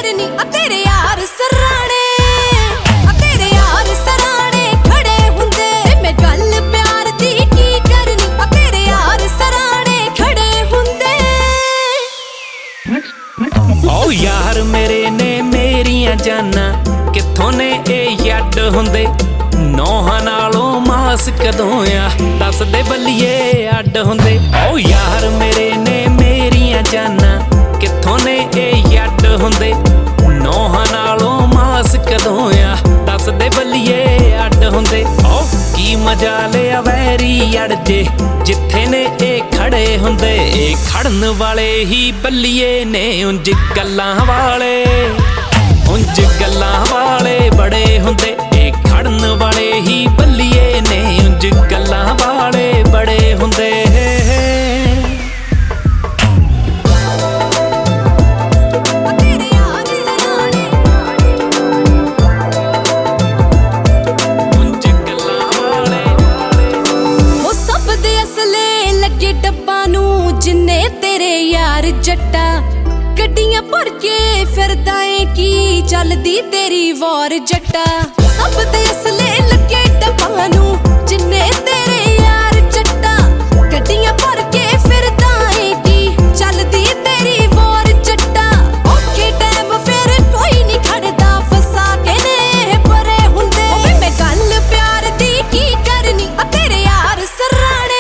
करनी तेरे यार सराणे तेरे यार सराणे खड़े हुंदे मैं गल प्यार दी की करनी तेरे यार सराणे खड़े हुंदे। ओ यार मेरे ने मेरियां जाना कित्थों ने ए यड हुंदे नौहां नालों मास कदों आ दस दे बल्लिए अड हुंदे। ओ यार मेरे ने मेरियां जाना कित्थों ने ए यड हुंदे नौहां नालों मास कदों आ दस दे बल्लिए अड हुंदे। ओ की मजा लिया वैरी अड़ जे जिथे ने ए खड़े हुंदे खड़न वाले ही बल्लिए ने उंज गल्लां वाले उंज गल्लां वाले बड़े हुंदे खड़न वाले ही बल्लिए ने उंज गल्लां वाले बड़े हुंदे। जिन्ने तेरे यार जट्टा गड्डियां भर के फिरदा है की चलदी तेरी वार जट्टा सब दे असले लगे डब्बा नू जिन्ने तेरे यार जट्टा गड्डियां भर के फिरदा है की चलदी तेरी वार जट्टा ओके टाइम फिर कोई नहीं खड़दा फसा के ने परे हुंदे मैं गल प्यार दी की करनी तेरे यार सराणे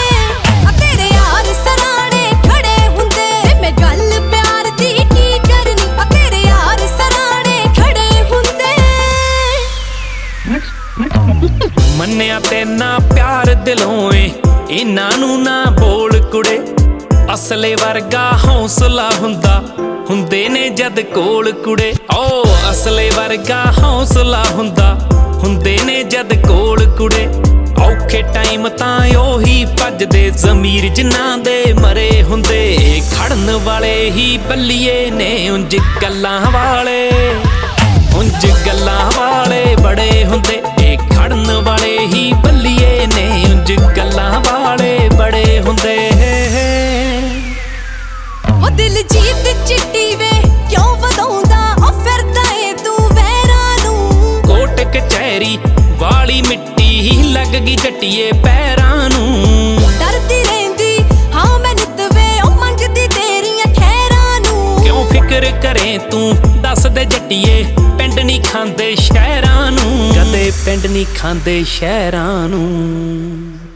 मन्निया तेना प्यार दिलों इन्हां नू ना बोल कुड़े असले वर्गा हौसला हुंदा हुंदे ने जद कोल कुड़े। ओ असले वर्गा हौसला हुंदा हुंदे ने जद कोल कुड़े औखे टाइम तां ओही भजदे ज़मीर जिन्हां दे मरे हुंदे खड़न वाले ही बल्लिए ने उंज गल्लां वाले उंज गल्लां वाले बड़े हुंदे खड़न वाले ही बल्लिए ने उंज गल्लां वाले बड़े हुंदे। ओ दिल जीत चिट्टी वे क्यों वधाउंदा ओ फिरदा ए तू वैरां नू कोट कचहरी वाली मिट्टी ही लग गई जट्टिए पैरां नू डरदी रहिंदी हां मैं नित वे ओ मंगदी तेरियां खैरां नू क्यों फिक्र करे तू दस दे जट्टिए पिंड नहीं खांदे शहरां नू कदे पिंड नहीं खांदे शहरां नू।